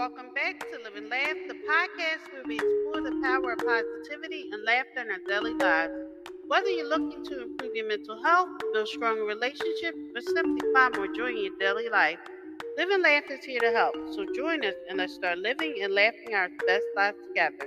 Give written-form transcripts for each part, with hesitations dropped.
Welcome back to Live and Laugh, the podcast where we explore the power of positivity and laughter in our daily lives. Whether you're looking to improve your mental health, build stronger relationships, or simply find more joy in your daily life, Live and Laugh is here to help. So join us and let's start living and laughing our best lives together.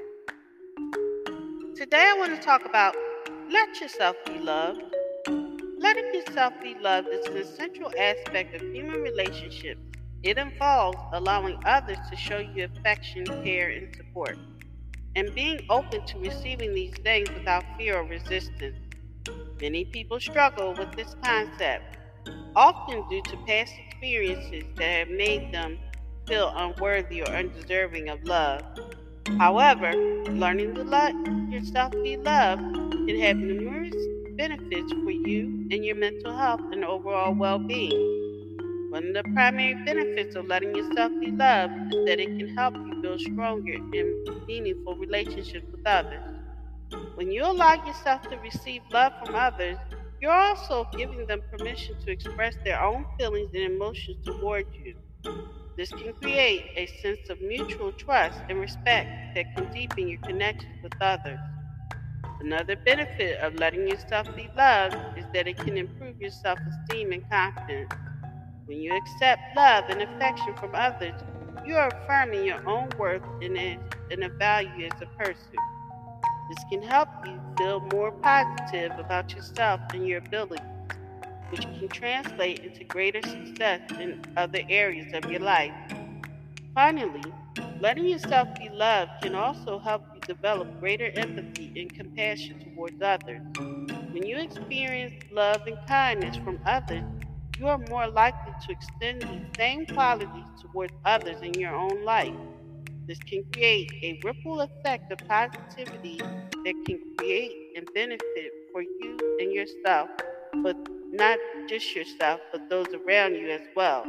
Today I want to talk about let yourself be loved. Letting yourself be loved is an essential aspect of human relationships. It involves allowing others to show you affection, care, and support, and being open to receiving these things without fear or resistance. Many people struggle with this concept, often due to past experiences that have made them feel unworthy or undeserving of love. However, learning to let yourself be loved can have numerous benefits for you and your mental health and overall well being. One of the primary benefits of letting yourself be loved is that it can help you build stronger and meaningful relationships with others. When you allow yourself to receive love from others, you're also giving them permission to express their own feelings and emotions toward you. This can create a sense of mutual trust and respect that can deepen your connections with others. Another benefit of letting yourself be loved is that it can improve your self esteem and confidence. When you accept love and affection from others, you are affirming your own worth and a value as a person. This can help you feel more positive about yourself and your abilities, which can translate into greater success in other areas of your life. Finally, letting yourself be loved can also help you develop greater empathy and compassion towards others. When you experience love and kindness from others, you are more likely to extend these same qualities towards others in your own life. This can create a ripple effect of positivity that can create and benefit for you and yourself, but not just yourself, but those around you as well.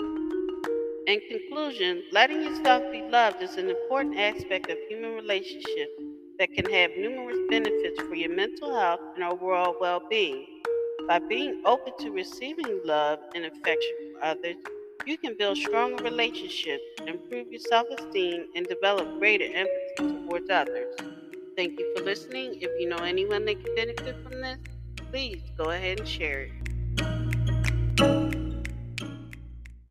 In conclusion, letting yourself be loved is an important aspect of human relationships that can have numerous benefits for your mental health and overall well being. By being open to receiving love and affection from others, you can build stronger relationships, improve your self esteem, and develop greater empathy towards others. Thank you for listening. If you know anyone that can benefit from this, please go ahead and share it.